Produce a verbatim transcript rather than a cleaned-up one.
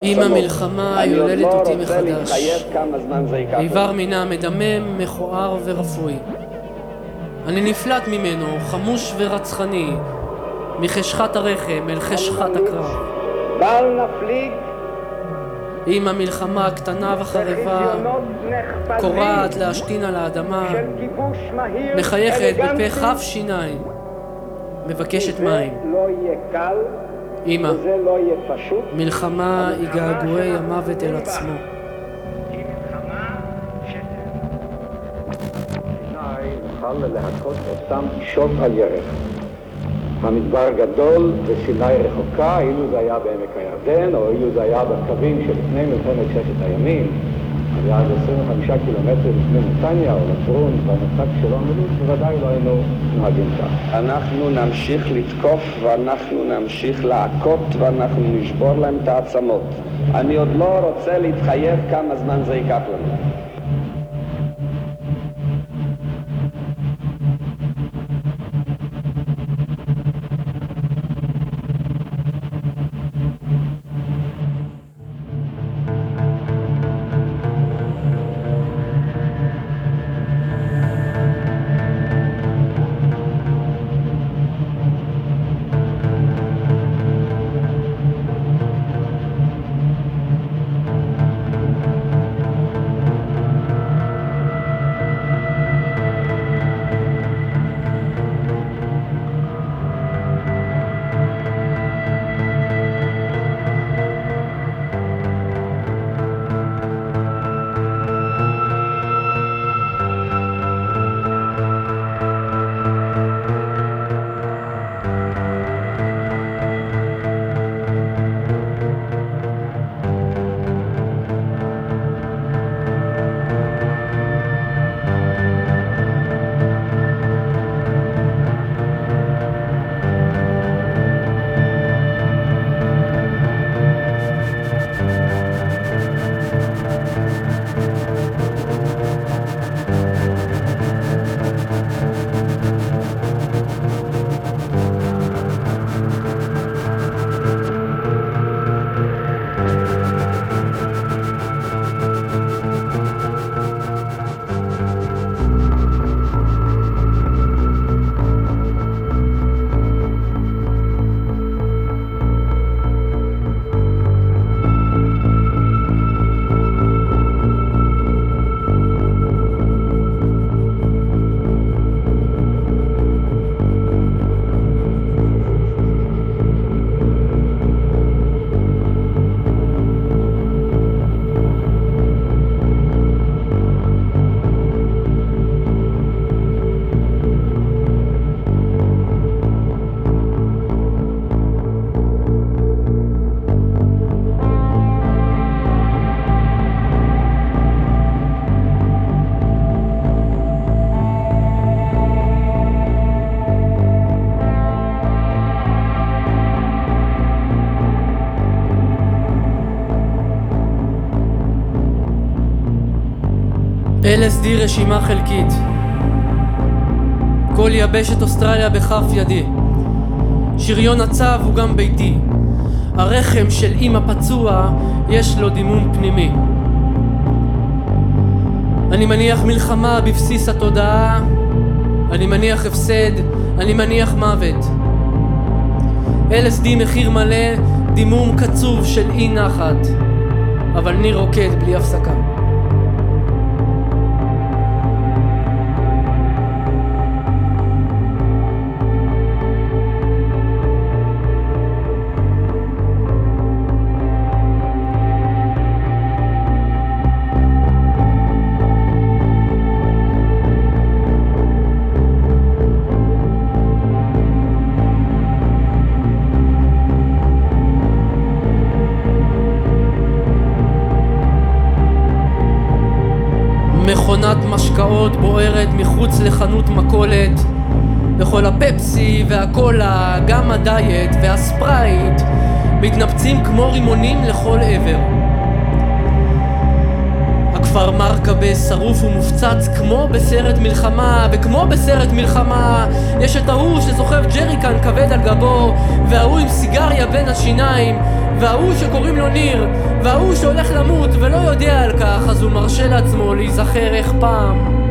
עם המלחמה יולדת אותי מחדש. איבר מינה מדמם, מכוער ורפוי. אני נפלט ממנו, חמוש ורצחני, מחשכת הרחם אל חשכת הקרב. בל נפליג עם המלחמה הקטנה וחרבה, קורעת להשתין על האדמה, מחייכת בפה חף שיניים, מבקשת מים. לא יהיה קל, אמא, וזה לא יהיה פשוט. מלחמה היא געגועי המוות אל עצמו. סיני נוכל להכות אותם אישות על ירך. המדבר גדול וסיני רחוקה, אילו זה היה בעמק הירדן, או אילו זה היה בקווים שלפני מלחמת ששת הימים, היה עד עשרים וחמישה קילומטר לפני נתניה או לברון, במצב שלא עמדות, בוודאי לא היינו נוהגים כך. אנחנו נמשיך לתקוף ואנחנו נמשיך להכות ואנחנו נשבור להם את העצמות. אני עוד לא רוצה להתחייב כמה זמן זה ייקח לנו. אל אס די רשימה חלקית. כל יבשת אוסטרליה בכף ידי. שריון הצב הוא גם ביתי. הרחם של אמא פצוע יש לו דימום פנימי. אני מניח מלחמה בבסיס התודעה, אני מניח הפסד, אני מניח מוות. אל אס די מחיר מלא, דימום קצוב של אי נחת, אבל ניר רוקד בלי הפסקה. מכונת משקאות בוערת מחוץ לחנות מכולת, וכל הפפסי והקולה, גם הדיאט והספרייט מתנפצים כמו רימונים לכל עבר. הכפר מרקבה שרוף ומופצץ כמו בסרט מלחמה, וכמו בסרט מלחמה יש את ההוא שסוחב ג'ריקן כבד על גבו, וההוא עם סיגריה בין השיניים, וההוא שקוראים לו ניר, וההוא שהולך למות ולא יודע על כך, אז הוא מרשה לעצמו להיזכר איך פעם